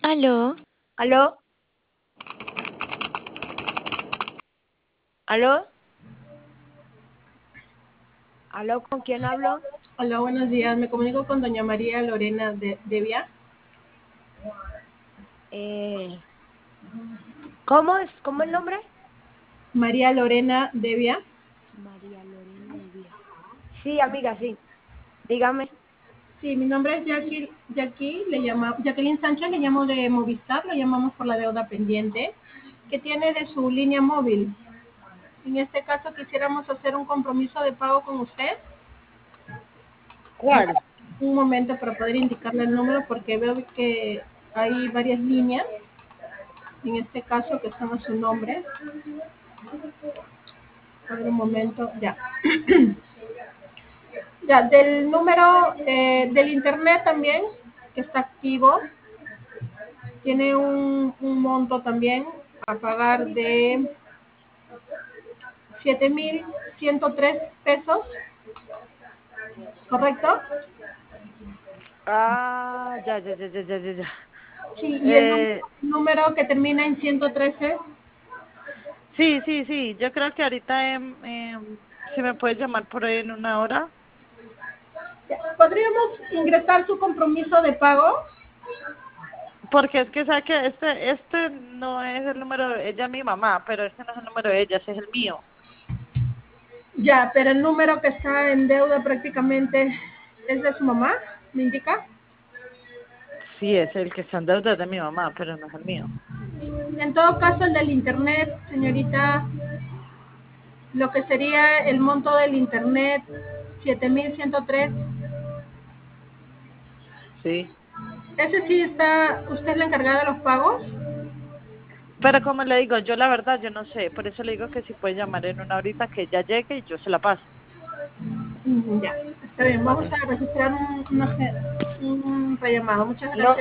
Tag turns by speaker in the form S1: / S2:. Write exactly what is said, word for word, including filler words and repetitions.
S1: ¿Aló?
S2: ¿Aló? ¿Aló? ¿Aló? ¿Con quién hablo?
S3: Hola, buenos días. Me comunico con doña María Lorena de Devia.
S2: Eh, ¿Cómo es? ¿Cómo el nombre?
S3: María Lorena Devia.
S2: María Lorena de Vía. Sí, amiga, sí. Dígame.
S3: Sí, mi nombre es Jackie, Jackie le llama, Jacqueline Sánchez, le llamo de Movistar, lo llamamos por la deuda pendiente que tiene de su línea móvil. En este caso quisiéramos hacer un compromiso de pago con usted.
S2: ¿Cuál?
S3: Un momento para poder indicarle el número porque veo que hay varias líneas, en este caso que están a su nombre. A ver, un momento, ya. Ya, del número eh, del internet también, que está activo, tiene un, un monto también a pagar de siete mil ciento tres pesos, ¿correcto?
S2: Ah, ya, ya, ya, ya, ya, ya. ya.
S3: Sí, y el número,
S2: Eh,
S3: número que termina en ciento trece.
S2: sí, sí, sí. Yo creo que ahorita em, em, si me puedes llamar por ahí en una hora.
S3: ¿Podríamos ingresar su compromiso de pago?
S2: Porque es que, ¿sabes que Este, este no es el número de ella, mi mamá, pero este no es el número de ella, ese es el mío.
S3: Ya, pero el número que está en deuda prácticamente es de su mamá, ¿me indica?
S2: Sí, es el que está en deuda de mi mamá, pero no es el mío.
S3: En todo caso, el del internet, señorita, lo que sería el monto del internet, siete mil ciento tres.
S2: Sí.
S3: Ese sí está, ¿usted es la encargada de los pagos?
S2: Pero como le digo, yo la verdad, yo no sé, por eso le digo que si puede llamar en una horita que ella llegue y yo se la paso.
S3: Mm, ya, está bien, vamos
S2: ¿Vale?
S3: a registrar un, una, un rellamado. Muchas
S2: No,
S3: gracias.